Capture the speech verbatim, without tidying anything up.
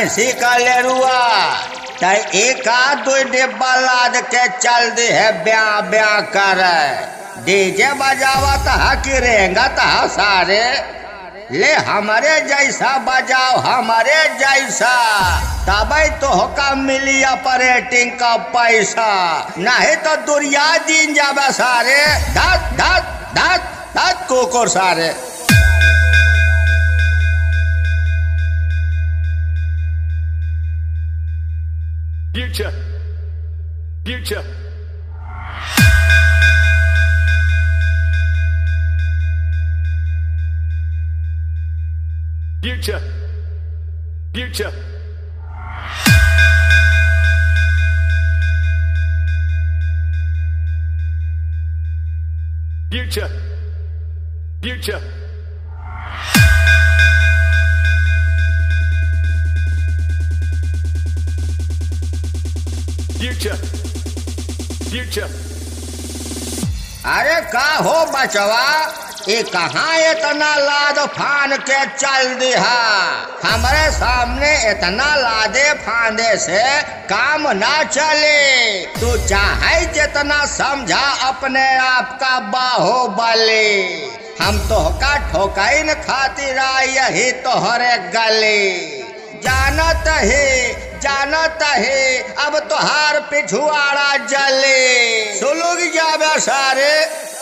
भैंसी का लेरुआ त एक आध दो डिब्बा लाद के चल दी है ब्याह ब्याह कर डीजे बजावत है कि रेंगत है सारे ले हमारे जैसा बजाओ हमारे जैसा तबे तो होका मिली ऑपरेटिंग का पैसा नहीं तो दुनिया दिन जावे सारे धत धत धत धत कुकुर सारे। Future, future, future, future, future, future, future, future. अरे का हो बचवा ये कहाँ इतना लाद फान के चल दिहा हमारे सामने इतना लादे फांदे से काम ना चले तू चाहे जितना समझा अपने आप का बाहुबली हम तो का ठोकाइन खातिर यही तोहरे गली जानत ही जानत ही अब तोहार पिछुआड़ा जले सुलग जावे सारे।